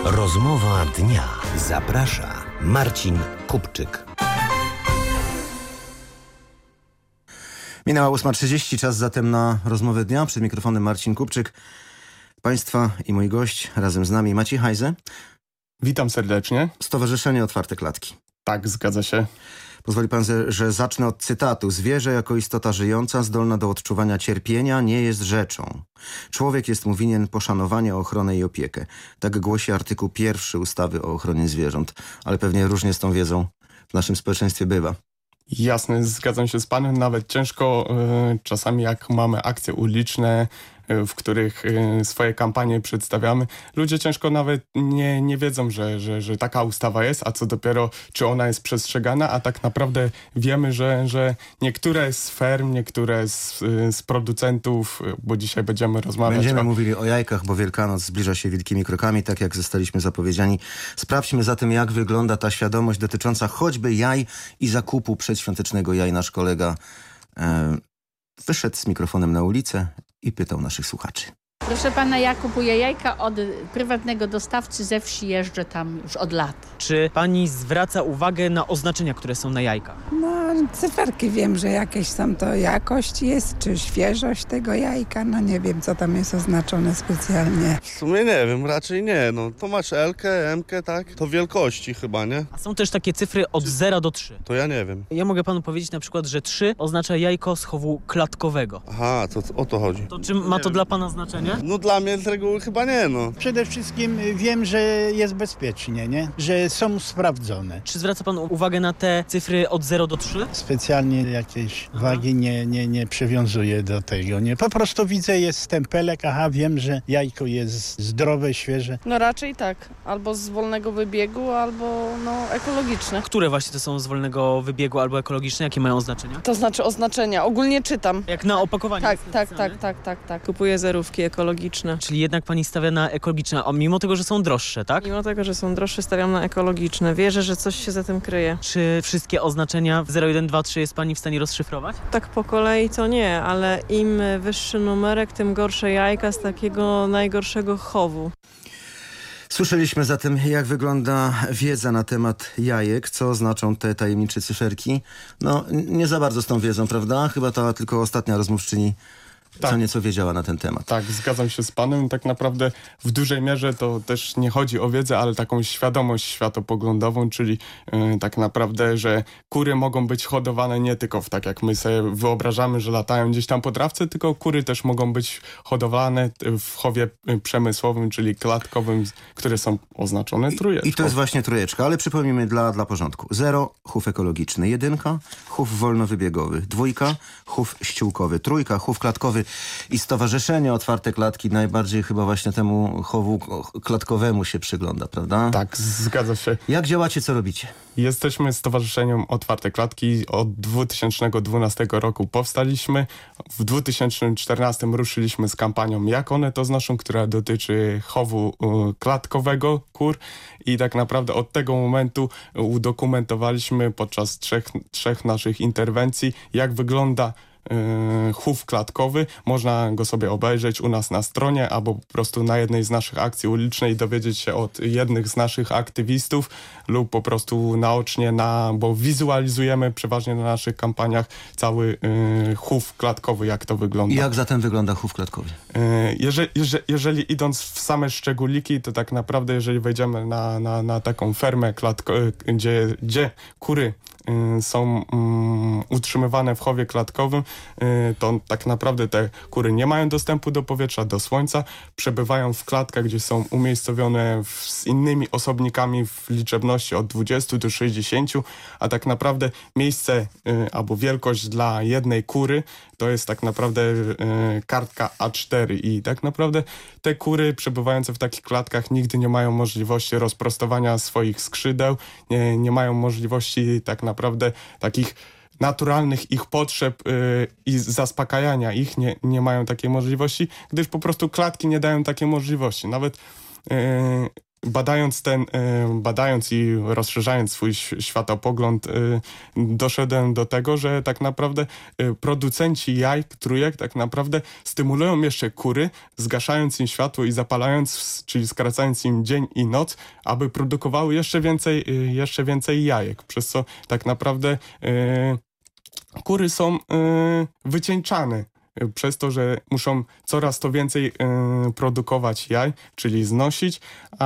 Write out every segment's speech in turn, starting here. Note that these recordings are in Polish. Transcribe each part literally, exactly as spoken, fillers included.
Rozmowa dnia. Zaprasza Marcin Kupczyk. Minęła ósma trzydzieści, czas zatem na rozmowę dnia. Przed mikrofonem Marcin Kupczyk. Państwa i mój gość, razem z nami Maciej Hajze. Witam serdecznie. Stowarzyszenie Otwarte Klatki. Tak, zgadza się. Pozwoli pan, że zacznę od cytatu. Zwierzę jako istota żyjąca, zdolna do odczuwania cierpienia, nie jest rzeczą. Człowiek jest mu winien poszanowania, ochronę i opiekę. Tak głosi artykuł pierwszy ustawy o ochronie zwierząt. Ale pewnie różnie z tą wiedzą w naszym społeczeństwie bywa. Jasne, zgadzam się z panem. Nawet ciężko y, czasami jak mamy akcje uliczne, w których swoje kampanie przedstawiamy. Ludzie ciężko nawet nie, nie wiedzą, że, że, że taka ustawa jest, a co dopiero, czy ona jest przestrzegana, a tak naprawdę wiemy, że, że niektóre z ferm, niektóre z, z producentów, bo dzisiaj będziemy rozmawiać... Będziemy o... mówili o jajkach, bo Wielkanoc zbliża się wielkimi krokami, tak jak zostaliśmy zapowiedziani. Sprawdźmy zatem, jak wygląda ta świadomość dotycząca choćby jaj i zakupu przedświątecznego jaj. Nasz kolega e, wyszedł z mikrofonem na ulicę i pytał naszych słuchaczy. Proszę pana, ja kupuję jajka od prywatnego dostawcy ze wsi, jeżdżę tam już od lat. Czy pani zwraca uwagę na oznaczenia, które są na jajkach? No, cyferki wiem, że jakieś są to jakość jest, czy świeżość tego jajka. No nie wiem, co tam jest oznaczone specjalnie. W sumie nie wiem, raczej nie. No, to masz L-kę, M-kę, tak? To wielkości chyba, nie? A są też takie cyfry od zera do trzy. To ja nie wiem. Ja mogę panu powiedzieć na przykład, że trzy oznacza jajko z chowu klatkowego. Aha, to o to chodzi. To czym ma to dla pana znaczenie? No dla mnie z reguły chyba nie, no. Przede wszystkim wiem, że jest bezpiecznie, nie? Że są sprawdzone. Czy zwraca pan uwagę na te cyfry od zera do trzy? Specjalnie jakiejś aha. wagi nie, nie, nie przywiązuję do tego, nie? Po prostu widzę, jest stempelek, aha, wiem, że jajko jest zdrowe, świeże. No raczej tak. Albo z wolnego wybiegu, albo no ekologiczne. Które właśnie to są z wolnego wybiegu albo ekologiczne? Jakie mają oznaczenia? To znaczy oznaczenia. Ogólnie czytam. Jak na opakowaniu? Tak, tak, tak, tak, tak, tak. Kupuję zerówki ekologiczne. Czyli jednak pani stawia na ekologiczne, a mimo tego, że są droższe, tak? Mimo tego, że są droższe, stawiam na ekologiczne. Wierzę, że coś się za tym kryje. Czy wszystkie oznaczenia w zero, jeden, dwa, trzy jest pani w stanie rozszyfrować? Tak po kolei to nie, ale im wyższy numerek, tym gorsze jajka z takiego najgorszego chowu. Słyszeliśmy zatem, jak wygląda wiedza na temat jajek, co znaczą te tajemnicze cyferki. No, nie za bardzo z tą wiedzą, prawda? Chyba to tylko ostatnia rozmówczyni Tak. co nieco wiedziała na ten temat. Tak, zgadzam się z panem. Tak naprawdę w dużej mierze to też nie chodzi o wiedzę, ale taką świadomość światopoglądową, czyli yy, tak naprawdę, że kury mogą być hodowane nie tylko w tak jak my sobie wyobrażamy, że latają gdzieś tam po trawce, tylko kury też mogą być hodowane w chowie przemysłowym, czyli klatkowym, które są oznaczone trójeczką. I to jest właśnie trójeczka, ale przypomnijmy dla, dla porządku. Zero, chów ekologiczny. Jedynka, chów wolnowybiegowy. Dwójka, chów ściółkowy. Trójka, chów klatkowy. I Stowarzyszenie Otwarte Klatki najbardziej chyba właśnie temu chowu klatkowemu się przygląda, prawda? Tak, zgadza się. Jak działacie, co robicie? Jesteśmy Stowarzyszeniem Otwarte Klatki. Od dwa tysiące dwunastego roku powstaliśmy. W dwa tysiące czternastym ruszyliśmy z kampanią Jak one to znoszą, która dotyczy chowu y, klatkowego kur. I tak naprawdę od tego momentu udokumentowaliśmy podczas trzech, trzech naszych interwencji, jak wygląda Yy, chów klatkowy. Można go sobie obejrzeć u nas na stronie albo po prostu na jednej z naszych akcji ulicznej dowiedzieć się od jednych z naszych aktywistów lub po prostu naocznie, na, bo wizualizujemy przeważnie na naszych kampaniach cały yy, chów klatkowy, jak to wygląda. I jak zatem wygląda chów klatkowy? Yy, jeżeli, jeżeli, jeżeli idąc w same szczególiki, to tak naprawdę jeżeli wejdziemy na, na, na taką fermę, klatko, gdzie, gdzie kury są um, utrzymywane w chowie klatkowym, y, to tak naprawdę te kury nie mają dostępu do powietrza, do słońca, przebywają w klatkach, gdzie są umiejscowione w, z innymi osobnikami w liczebności od dwudziestu do sześćdziesięciu, a tak naprawdę miejsce y, albo wielkość dla jednej kury to jest tak naprawdę y, kartka A cztery i tak naprawdę te kury przebywające w takich klatkach nigdy nie mają możliwości rozprostowania swoich skrzydeł, nie, nie mają możliwości tak naprawdę takich naturalnych ich potrzeb yy, i zaspokajania ich, nie, nie mają takiej możliwości, gdyż po prostu klatki nie dają takiej możliwości. Nawet yy, badając ten, badając i rozszerzając swój światopogląd, doszedłem do tego, że tak naprawdę producenci jaj, trójek tak naprawdę stymulują jeszcze kury, zgaszając im światło i zapalając, czyli skracając im dzień i noc, aby produkowały jeszcze więcej, jeszcze więcej jajek, przez co tak naprawdę kury są wycieńczane. Przez to, że muszą coraz to więcej y, produkować jaj, czyli znosić,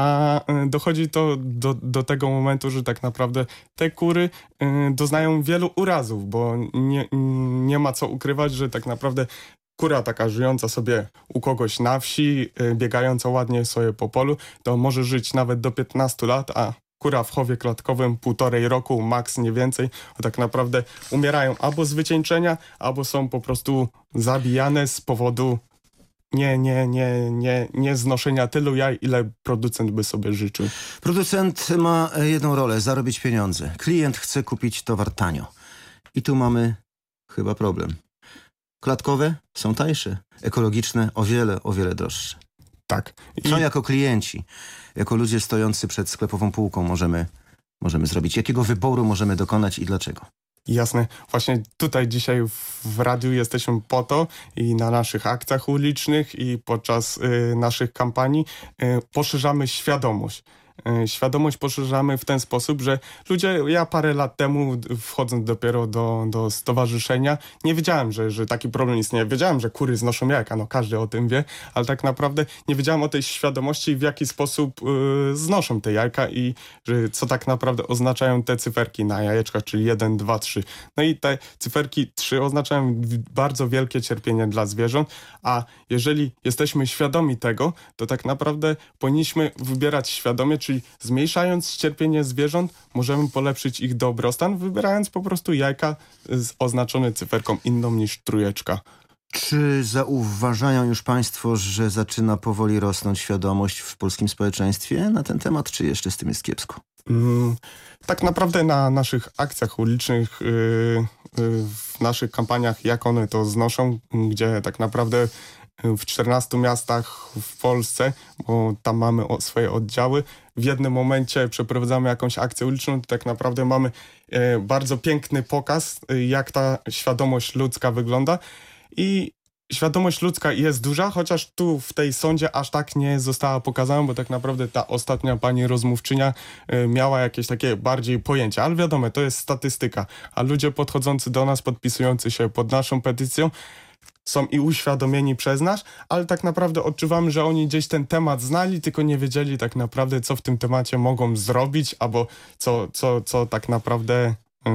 a y, dochodzi to do, do tego momentu, że tak naprawdę te kury y, doznają wielu urazów, bo nie, nie ma co ukrywać, że tak naprawdę kura taka żyjąca sobie u kogoś na wsi, y, biegająca ładnie sobie po polu, to może żyć nawet do piętnastu lat, a kura w chowie klatkowym półtorej roku, maks nie więcej, a tak naprawdę umierają albo z wycieńczenia, albo są po prostu zabijane z powodu nie, nie, nie, nie, nie znoszenia tylu jaj, ile producent by sobie życzył. Producent ma jedną rolę, zarobić pieniądze. Klient chce kupić towar tanio. I tu mamy chyba problem. Klatkowe są tańsze, ekologiczne o wiele, o wiele droższe. Tak. I... Co jako klienci, jako ludzie stojący przed sklepową półką możemy, możemy zrobić? Jakiego wyboru możemy dokonać i dlaczego? Jasne. Właśnie tutaj dzisiaj w radiu jesteśmy po to i na naszych akcjach ulicznych i podczas y, naszych kampanii y, poszerzamy świadomość. Świadomość poszerzamy w ten sposób, że ludzie, ja parę lat temu wchodząc dopiero do, do stowarzyszenia, nie wiedziałem, że, że taki problem istnieje. Wiedziałem, że kury znoszą jajka, no każdy o tym wie, ale tak naprawdę nie wiedziałem o tej świadomości, w jaki sposób y, znoszą te jajka i że, co tak naprawdę oznaczają te cyferki na jajeczkach, czyli jeden, dwa, trzy. No i te cyferki trzy oznaczają bardzo wielkie cierpienie dla zwierząt, a jeżeli jesteśmy świadomi tego, to tak naprawdę powinniśmy wybierać świadomie, czyli zmniejszając cierpienie zwierząt, możemy polepszyć ich dobrostan, wybierając po prostu jajka z oznaczone cyferką inną niż trójeczka. Czy zauważają już Państwo, że zaczyna powoli rosnąć świadomość w polskim społeczeństwie na ten temat, czy jeszcze z tym jest kiepsko? Mm, tak naprawdę na naszych akcjach ulicznych, yy, yy, w naszych kampaniach, jak one to znoszą, gdzie tak naprawdę w czternastu miastach w Polsce, bo tam mamy swoje oddziały. W jednym momencie przeprowadzamy jakąś akcję uliczną, to tak naprawdę mamy e, bardzo piękny pokaz, e, jak ta świadomość ludzka wygląda. I świadomość ludzka jest duża, chociaż tu w tej sądzie aż tak nie została pokazana, bo tak naprawdę ta ostatnia pani rozmówczynia e, miała jakieś takie bardziej pojęcia. Ale wiadomo, to jest statystyka. A ludzie podchodzący do nas, podpisujący się pod naszą petycją, są i uświadomieni przez nas, ale tak naprawdę odczuwamy, że oni gdzieś ten temat znali, tylko nie wiedzieli tak naprawdę, co w tym temacie mogą zrobić, albo co, co, co tak naprawdę yy,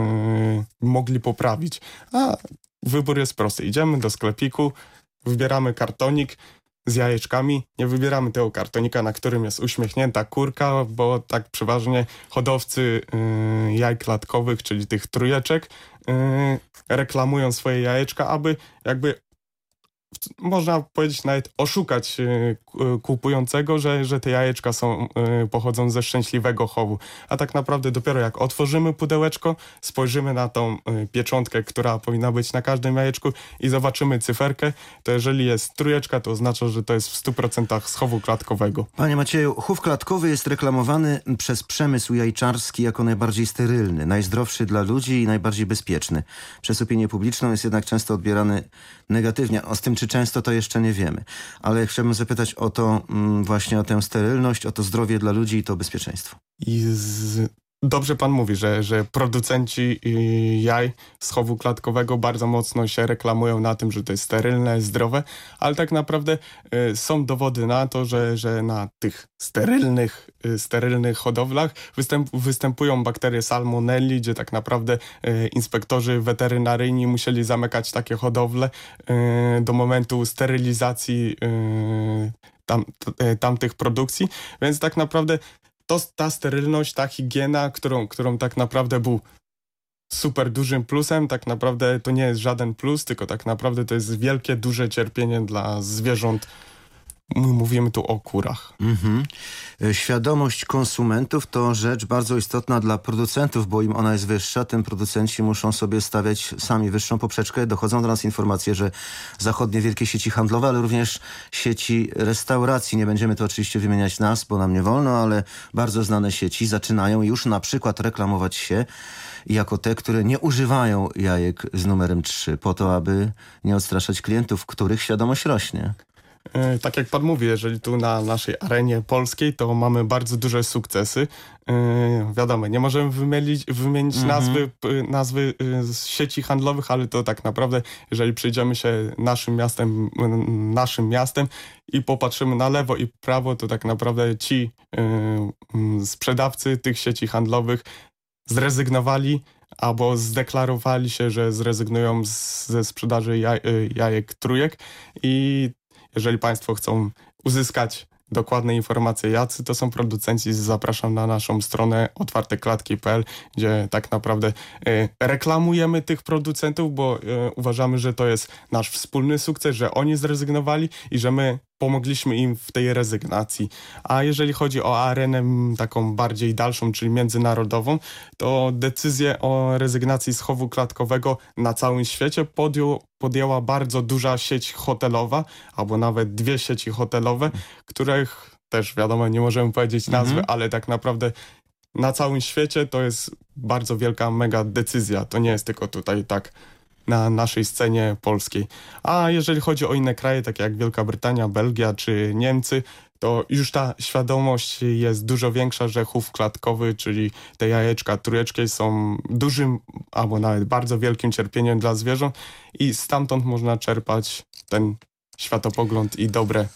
mogli poprawić. A wybór jest prosty. Idziemy do sklepiku, wybieramy kartonik z jajeczkami. Nie wybieramy tego kartonika, na którym jest uśmiechnięta kurka, bo tak przeważnie hodowcy yy, jaj klatkowych, czyli tych trójeczek, yy, reklamują swoje jajeczka, aby jakby można powiedzieć nawet oszukać y, kupującego, że, że te jajeczka są, y, pochodzą ze szczęśliwego chowu. A tak naprawdę dopiero jak otworzymy pudełeczko, spojrzymy na tą y, pieczątkę, która powinna być na każdym jajeczku i zobaczymy cyferkę, to jeżeli jest trójeczka, to oznacza, że to jest w stu procentach z chowu klatkowego. Panie Macieju, chów klatkowy jest reklamowany przez przemysł jajczarski jako najbardziej sterylny, najzdrowszy dla ludzi i najbardziej bezpieczny. Przez opinię publiczną jest jednak często odbierany negatywnie. O z tym, czy często, to jeszcze nie wiemy. Ale chciałbym zapytać o to mm, właśnie o tę sterylność, o to zdrowie dla ludzi i to bezpieczeństwo. I z... Dobrze pan mówi, że, że producenci jaj z chowu klatkowego bardzo mocno się reklamują na tym, że to jest sterylne, zdrowe, ale tak naprawdę y, są dowody na to, że, że na tych sterylnych, y, sterylnych hodowlach występ, występują bakterie salmonelli, gdzie tak naprawdę y, inspektorzy weterynaryjni musieli zamykać takie hodowle y, do momentu sterylizacji y, tam, t, tamtych produkcji, więc tak naprawdę to ta sterylność, ta higiena, którą, którą tak naprawdę był super dużym plusem, tak naprawdę to nie jest żaden plus, tylko tak naprawdę to jest wielkie, duże cierpienie dla zwierząt. my mówimy tu o kurach. Mhm. Świadomość konsumentów to rzecz bardzo istotna dla producentów, bo im ona jest wyższa, tym producenci muszą sobie stawiać sami wyższą poprzeczkę. Dochodzą do nas informacje, że zachodnie wielkie sieci handlowe, ale również sieci restauracji, nie będziemy tu oczywiście wymieniać nazw, bo nam nie wolno, ale bardzo znane sieci zaczynają już na przykład reklamować się jako te, które nie używają jajek z numerem trzy, po to, aby nie odstraszać klientów, których świadomość rośnie. Yy, tak jak pan mówi, jeżeli tu na naszej arenie polskiej, to mamy bardzo duże sukcesy. Yy, wiadomo, nie możemy wymienić, wymienić mm-hmm. nazwy, p, nazwy yy, sieci handlowych, ale to tak naprawdę, jeżeli przejdziemy się naszym miastem, yy, naszym miastem i popatrzymy na lewo i prawo, to tak naprawdę ci yy, yy, sprzedawcy tych sieci handlowych zrezygnowali albo zdeklarowali się, że zrezygnują z, ze sprzedaży jaj, jajek trójek i jeżeli państwo chcą uzyskać dokładne informacje, jacy to są producenci, zapraszam na naszą stronę otwarte klatki kropka p l, gdzie tak naprawdę y, reklamujemy tych producentów, bo y, uważamy, że to jest nasz wspólny sukces, że oni zrezygnowali i że my pomogliśmy im w tej rezygnacji. A jeżeli chodzi o arenę taką bardziej dalszą, czyli międzynarodową, to decyzję o rezygnacji z chowu klatkowego na całym świecie podjął, podjęła bardzo duża sieć hotelowa, albo nawet dwie sieci hotelowe, których też wiadomo, nie możemy powiedzieć nazwy, mhm. ale tak naprawdę na całym świecie to jest bardzo wielka, mega decyzja. To nie jest tylko tutaj tak na naszej scenie polskiej. A jeżeli chodzi o inne kraje, takie jak Wielka Brytania, Belgia czy Niemcy, to już ta świadomość jest dużo większa, że chów klatkowy, czyli te jajeczka, trójeczki są dużym albo nawet bardzo wielkim cierpieniem dla zwierząt i stamtąd można czerpać ten światopogląd i dobre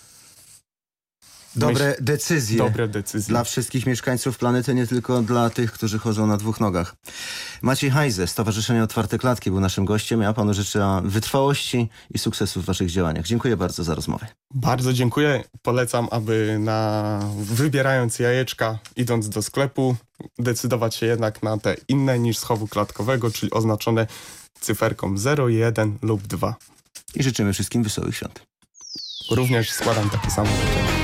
Dobre myśl, decyzje. Dobre decyzje. Dla wszystkich mieszkańców planety, nie tylko dla tych, którzy chodzą na dwóch nogach. Maciej Hajze, Stowarzyszenie Otwarte Klatki, był naszym gościem. Ja panu życzę wytrwałości i sukcesów w waszych działaniach. Dziękuję bardzo za rozmowę. Bardzo dziękuję. Polecam, aby na wybierając jajeczka, idąc do sklepu, decydować się jednak na te inne niż z chowu klatkowego, czyli oznaczone cyferką zero, jeden lub dwa. I życzymy wszystkim wesołych świąt. Również składam takie samo życzenie.